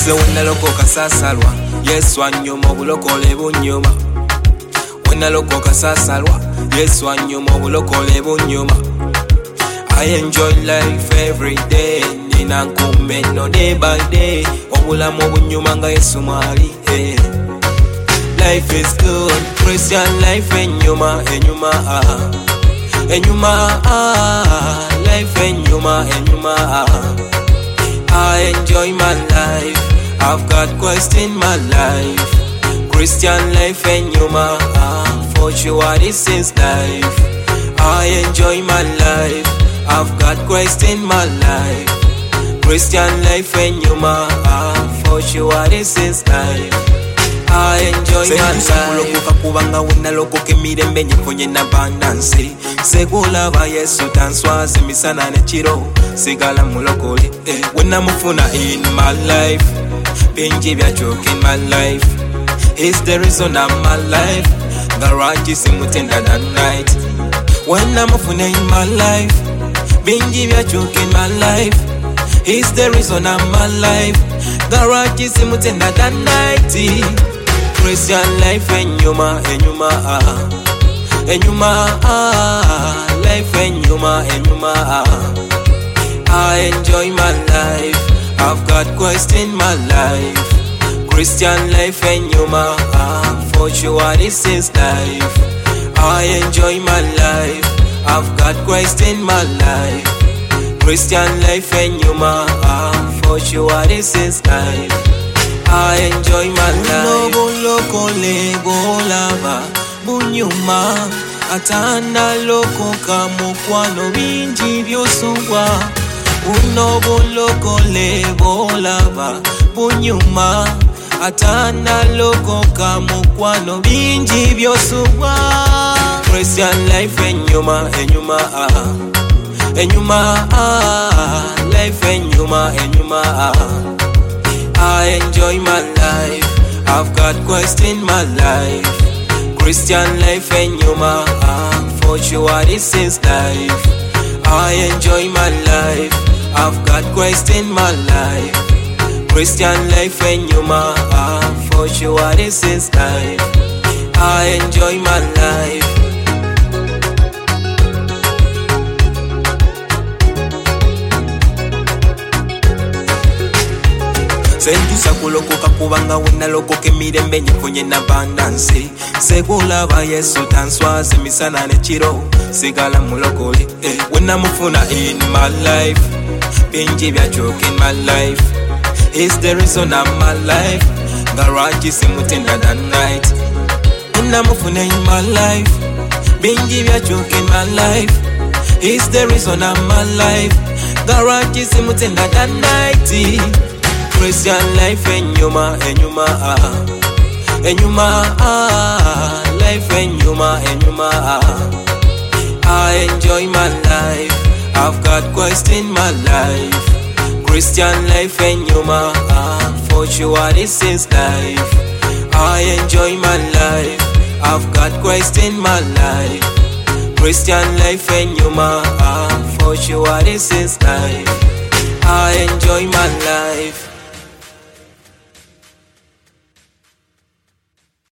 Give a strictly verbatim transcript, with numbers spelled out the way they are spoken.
nze wenalokoka sasalwa Yesu anyuma obulokole bunyuma wenalokoka sasalwa Yesu anyuma obulokole bunyuma I enjoy life every day nina nkume no day by day obulamu obunyuma nga Yesu mwali eh. Life is good Christian life enyuma enyuma ah. Enyuma ah. Life enyuma enyuma ah. I enjoy my life I've got Christ in my life Christian life enyuma ah. For sure this is life I enjoy my life I've got Christ in my life Christian life enyuma ah. For sure this is life I enjoy my life Kulokoka kubanga wenalokoka emirembe nyifunye n'abundance Segulaba Yesu tanswaze misana n'ekiro sigala mulokole eh. Wenamufuna in my life bingi byakyuka in my life He's the reason of my life Garage simutenda that night Wenamufuna in my life bingi byakyuka in my life He's the reason of my life Garage simutenda that night Christian life enyuma enyuma ah. Enyuma ah. Life enyuma enyuma ah. I enjoy my life I've got Christ in my life Christian life enyuma ah. For sure this is life I enjoy my life I've got Christ in my life Christian life enyuma ah. For sure this is life I enjoy my life Unobulokole bolaba bunyuma Atana lokoka mukwano bingi byosubwa Unobulokole bolaba bunyuma Atana lokoka mukwano bingi byosubwa Christian life enyuma enyuma ah. Enyuma ah. Life enyuma enyuma ah. I enjoy my life I've got Christ in my life Christian life enyuma ah. For sure this is life I enjoy my life I've got Christ in my life Christian life enyuma ah. For sure this is life I enjoy my life Sentusa kulokoka kubanga wenalokoka emirembe nyifunye n'abundance Segulaba Yesu tanswaze misana n'ekiro sigala mulokole eh. Wenamufuna in my life bingi byakyuka in my life He's the reason of my life Garage simutenda that night Wenamufuna in my life bingi byakyuka in my life He's the reason of my life Garage simutenda that night Christian life enyuma enyuma ah. Enyuma ah. Life enyuma enyuma ah. I enjoy my life I've got Christ in my life Christian life enyuma ah. For sure this is life I enjoy my life I've got Christ in my life Christian life enyuma ah. For sure this is life I enjoy my life